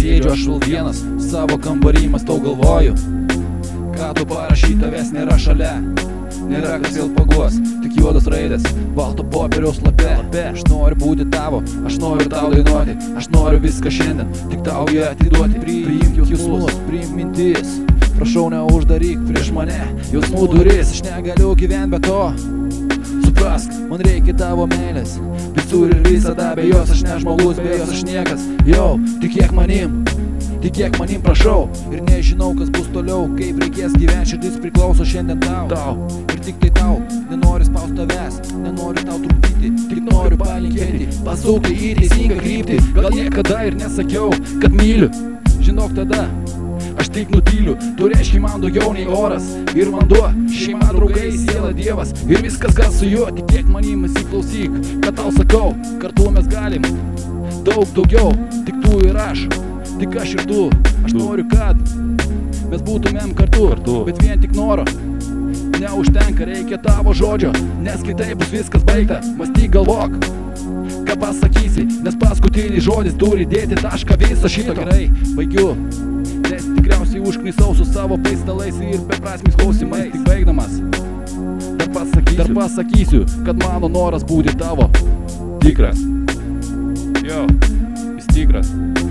sėdžiu aš vėl vienas, savo kambarį mąstau galvoju, ką tu parašy, tavęs nėra šalia. Nėra kas vėl paguos, tik juodas raidės, balto popieriaus lape. Aš noriu būti tavo, aš noriu tau dainuoti, aš noriu viską šiandien, tik tau ją atiduoti. Priimk jausmus, priimk mintis, prašau neuždaryk prieš mane jausmų duris. Aš negaliu gyventi be to, suprask, man reikia tavo meilės, visur ir visada, be jos aš ne žmogus, be jos aš niekas. Jau, tikėk manim prašau, ir nežinau kas bus toliau, kaip reikės gyventi, širdis priklauso šiandien tau. Ir tik tai tau, nenoriu spaust tavęs, nenoriu tau trukdyti, tik noriu palinkėti, pasukti į teisingą kryptį. Gal niekada ir nesakiau, kad myliu, žinok tada aš tik nutyliu, tu reiškia man daugiau nei oras ir vanduo, šeima, draugai, siela, dievas ir viskas kas su juo. Tikėk manim, įsiklausyk, kad tau sakau, kartu mes galim daug daugiau, tik tu ir aš, tik aš ir tu. Aš noriu, kad mes būtumėm kartu, bet vien tik noro neužtenka, reikia tavo žodžio, nes kitaip bus viskas baigta. Mąstyk, galvok, ką pasakysi, nes paskutinis žodis turi dėti tašką viso šito. Gerai, baigiu, nes tikriausiai užknisau su savo paistalais ir beprasmiais klausimais. Tik baigdamas dar pasakysiu, kad mano noras būti tavo tikras. Jo, jis tikras.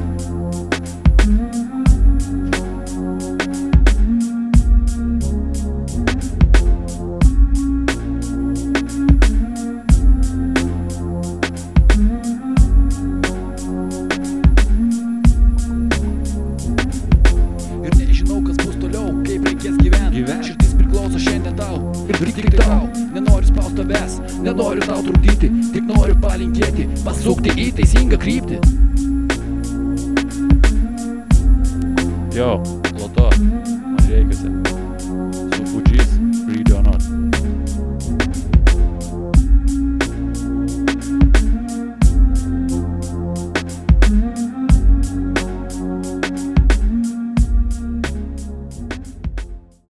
Ir nežinau kas bus toliau, kaip reikės gyventi. Širdis priklauso šiandien tau, ir tik tau. Nenoriu spaust tavęs, nenoriu tau trukdyti, tik noriu palinkėti, pasukti į teisingą kryptį. Jo, Loto, Mažeikiuose, su Pučiais.